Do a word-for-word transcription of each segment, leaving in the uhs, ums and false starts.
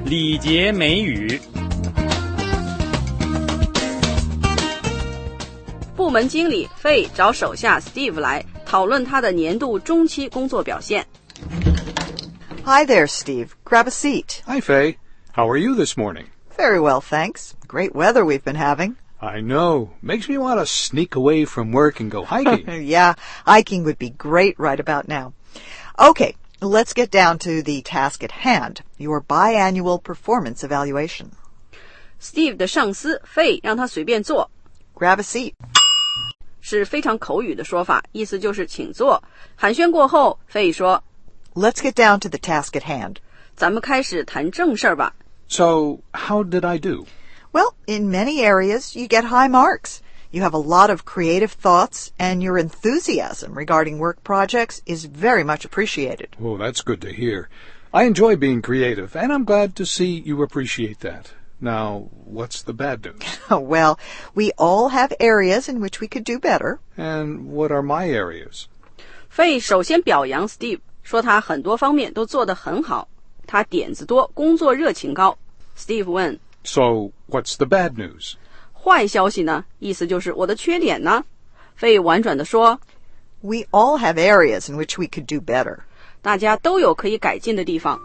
礼节美语。 部门经理费找手下 Steve 来讨论他的年度中期工作表现。 Hi there, Steve. Grab a seat. Hi, Faye. How are you this morning? Very well, thanks. Great weather we've been having. I know. Makes me want to sneak away from work and go hiking. Yeah, hiking would be great right about now. Okay, let's get down to the task at hand, your biannual performance evaluation. Steve 的上司费让他随便坐。 Grab a seat. 是非常口语的说法，意思就是请坐。寒暄过后，费说 Let's get down to the task at hand. 咱们开始谈正事儿吧。 So, how did I do? Well, in many areas, you get high marks. You have a lot of creative thoughts, and your enthusiasm regarding work projects is very much appreciated. Oh, that's good to hear. I enjoy being creative, and I'm glad to see you appreciate that. Now, what's the bad news? Well, we all have areas in which we could do better. And what are my areas? 费首先表扬 Steve， 说他很多方面都做得很好，他点子多，工作热情高。Steve 问 So, what's the bad news? 坏消息呢？意思就是我的缺点呢？费婉转地说 We all have areas in which we could do better. 大家都有可以改进的地方。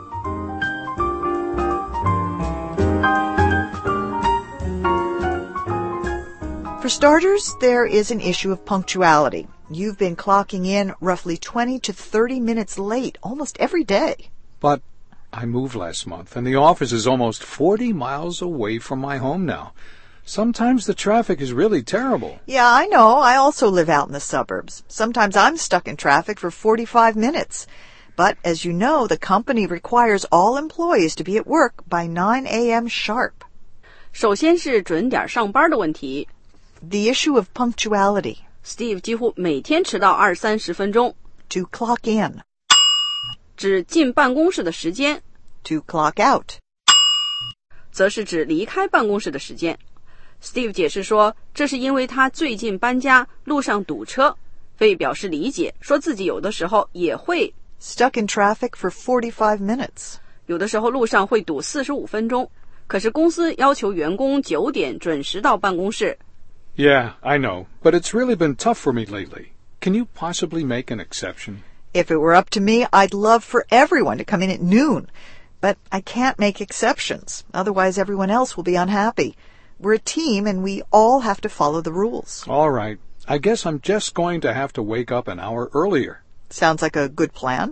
For starters, there is an issue of punctuality. You've been clocking in roughly twenty to thirty minutes late almost every day. But I moved last month, and the office is almost forty miles away from my home now. Sometimes the traffic is really terrible. Yeah, I know. I also live out in the suburbs. Sometimes I'm stuck in traffic for forty-five minutes. But as you know, the company requires all employees to be at work by nine a.m. sharp. 首先是准点上班的问题。 The issue of punctuality. Steve 几乎每天迟到二三十分钟。 To clock in. 指进办公室的时间。 To clock out. 则是指离开办公室的时间。Steve 解释说，这是因为他最近搬家，路上堵车。费表示理解，说自己有的时候也会 Stuck in traffic for forty-five minutes. 有的时候路上会堵四十五分钟。可是公司要求员工九点准时到办公室。 Yeah, I know, but it's really been tough for me lately. Can you possibly make an exception? If it were up to me, I'd love for everyone to come in at noon. But I can't make exceptions. Otherwise, everyone else will be unhappy. We're a team, and we all have to follow the rules. All right. I guess I'm just going to have to wake up an hour earlier. Sounds like a good plan.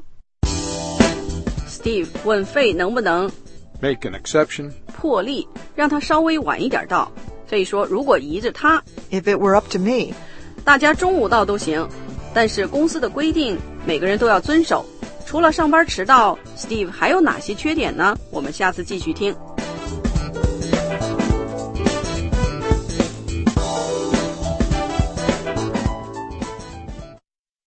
Steve 问费能不能 Make an exception. 破例，让他稍微晚一点到。费说如果依着他 If it were up to me. 大家中午到都行，但是公司的规定每个人都要遵守。除了上班迟到 Steve 还有哪些缺点呢？我们下次继续听。